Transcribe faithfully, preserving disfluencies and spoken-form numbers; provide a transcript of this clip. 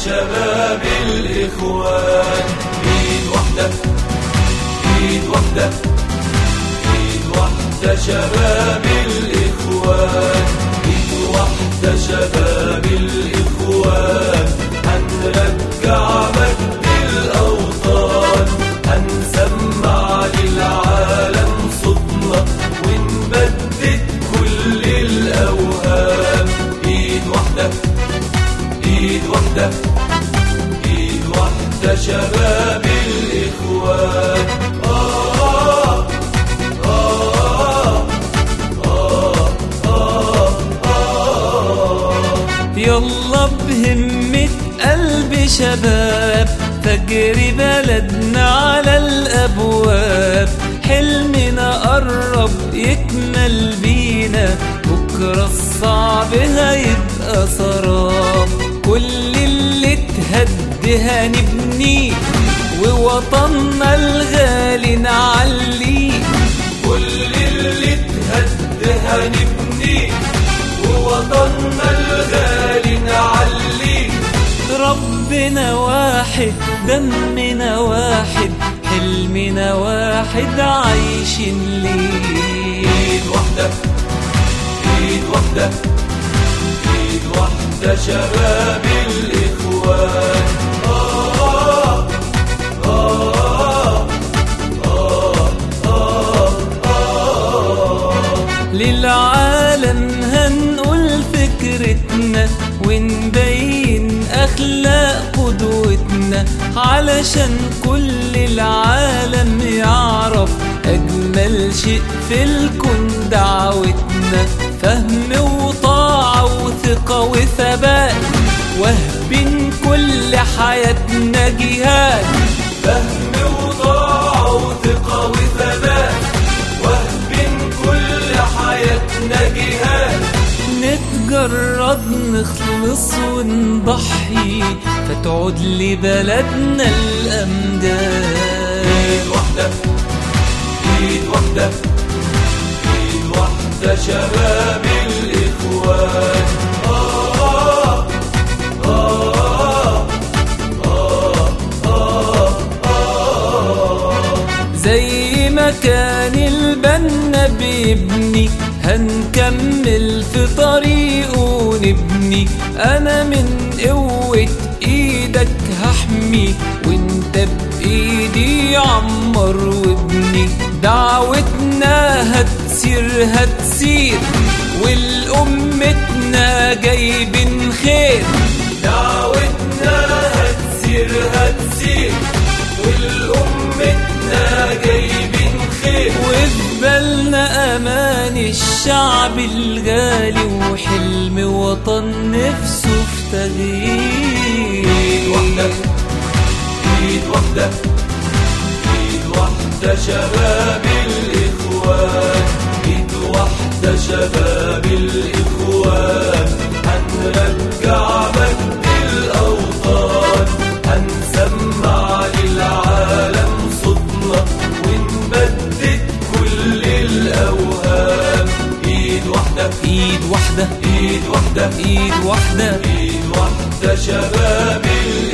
شباب الإخوان. إيد واحدة إيد واحدة إيد واحدة شباب الإخوان. إيد واحدة شباب الإخوان. هنرجع مجد الأوطان، هنسمع للعالم صوتنا ونبدد كل الأوهام. إيد واحدة إيد واحدة إيد واحدة شباب الإخوان. آه آه آه آه آه يلا بهمة قلب شباب، فجر بلدنا على الأبواب. حلمنا قرب يكمل بينا، بكرة الصعب هيبقى سراب. كل اللي اتهد هنبنيه، ووطننا الغالي نعليه. كل اللي اتهد هنبنيه، ووطننا الغالي نعليه. ربنا واحد، دمنا واحد، حلمنا واحد، عايشين ليه. إيد واحدة إيد واحدة إيد واحدة شباب الإخوان. آه آه آه آه آه للعالم هنقول فكرتنا، ونبين أخلاق قدوتنا، علشان كل العالم يعرف أجمل شيء في الكون دعوتنا. فهم وطاعة وثقة وثبات، وهبين كل حياتنا جهاد. فهم وطاعة وثقة وثبات، وهبين كل حياتنا جهاد. نتجرد نخلص ونضحي، فتعود لبلدنا الأمجاد. إيد واحدة إيد واحدة إيد واحدة شباب الإخوان. آه آه آه آه آه زي ما كان البنا بيبني، هنكمل في طريقه ونبني. أنا من قوة إيدك هحمي، وانت بإيدي عمر وابني. دعوتنا هتسير هتسير، والأمتنا جايبين خير. دعوتنا هتسير هتسير، والأمتنا جايبين خير. وفي بالنا أمان الشعب الغالي، وحلم وطن نفسه في تغيير. إيد واحدة إيد واحدة إيد واحدة شباب الإخوان. إيد واحدة شباب الإخوان. هنرجع مجد الأوطان، هنسمع للعالم صوتنا ونبدد كل الأوهام. إيد واحدة إيد واحدة إيد واحدة إيد واحدة إيد واحدة شباب الإخوان.